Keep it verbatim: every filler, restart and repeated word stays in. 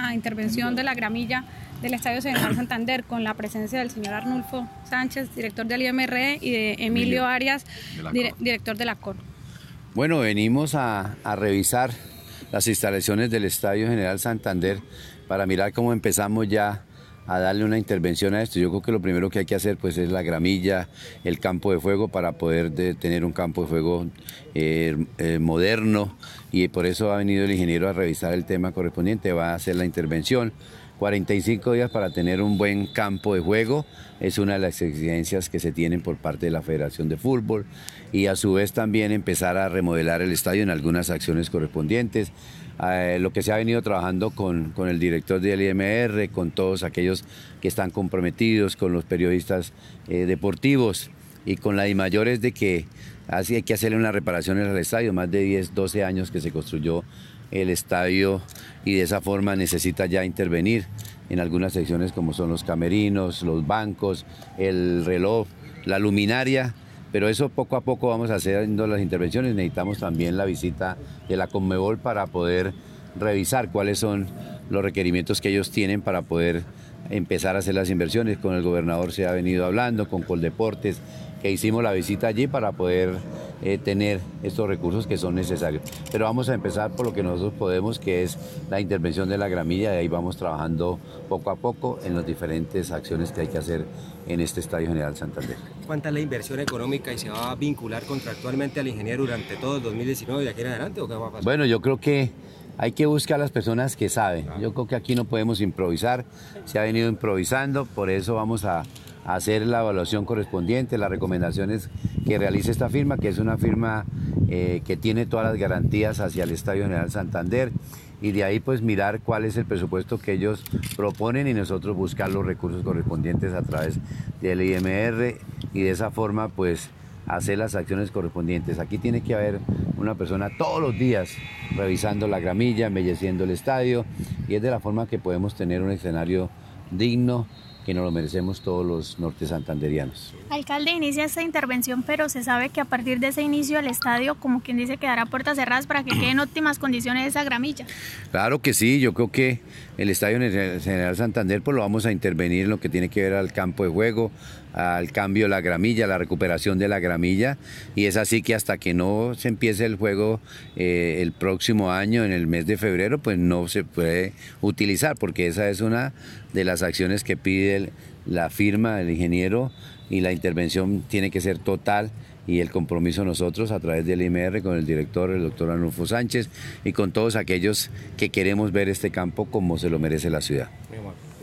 la intervención de la gramilla del Estadio General Santander con la presencia del señor Arnulfo Sánchez, director del I M R E, y de Emilio Arias, dire, director de la C O R. Bueno, venimos a, a revisar las instalaciones del Estadio General Santander para mirar cómo empezamos ya a darle una intervención a esto. Yo creo que lo primero que hay que hacer pues es la gramilla, el campo de juego, para poder de, tener un campo de juego eh, eh, moderno, y por eso ha venido el ingeniero a revisar el tema correspondiente, va a hacer la intervención. cuarenta y cinco días para tener un buen campo de juego es una de las exigencias que se tienen por parte de la Federación de Fútbol, y a su vez también empezar a remodelar el estadio en algunas acciones correspondientes. Eh, lo que se ha venido trabajando con, con el director del I M R, con todos aquellos que están comprometidos, con los periodistas eh, deportivos y con la DIMAYOR, es de que así hay que hacerle unas reparaciones al estadio. Más de diez, doce años que se construyó el estadio y de esa forma necesita ya intervenir en algunas secciones como son los camerinos, los bancos, el reloj, la luminaria. Pero eso poco a poco vamos haciendo las intervenciones. Necesitamos también la visita de la Conmebol para poder revisar cuáles son los requerimientos que ellos tienen para poder empezar a hacer las inversiones. Con el gobernador se ha venido hablando, con Coldeportes, que hicimos la visita allí para poder eh, tener estos recursos que son necesarios. Pero vamos a empezar por lo que nosotros podemos, que es la intervención de la gramilla, y ahí vamos trabajando poco a poco en las diferentes acciones que hay que hacer en este Estadio General Santander. ¿Cuánta es la inversión económica y se va a vincular contractualmente al ingeniero durante todo el dos mil diecinueve y de aquí en adelante, o qué va a pasar? Bueno, yo creo que hay que buscar a las personas que saben. Yo creo que aquí no podemos improvisar, se ha venido improvisando, por eso vamos a hacer la evaluación correspondiente, las recomendaciones que realice esta firma, que es una firma eh, que tiene todas las garantías hacia el Estadio General Santander, y de ahí pues mirar cuál es el presupuesto que ellos proponen y nosotros buscar los recursos correspondientes a través del I M R, y de esa forma pues hacer las acciones correspondientes. Aquí tiene que haber una persona todos los días revisando la gramilla, embelleciendo el estadio, y es de la forma que podemos tener un escenario digno que nos lo merecemos todos los norte santanderianos. Alcalde, inicia esta intervención, pero se sabe que a partir de ese inicio el estadio, como quien dice, quedará puertas cerradas para que quede en óptimas condiciones esa gramilla. Claro que sí, yo creo que el Estadio General Santander pues lo vamos a intervenir en lo que tiene que ver al campo de juego, al cambio de la gramilla, la recuperación de la gramilla, y es así que hasta que no se empiece el juego eh, el próximo año, en el mes de febrero, pues no se puede utilizar, porque esa es una de las acciones que pide el, la firma del ingeniero, y la intervención tiene que ser total, y el compromiso nosotros a través del I M R con el director, el doctor Arnulfo Sánchez, y con todos aquellos que queremos ver este campo como se lo merece la ciudad.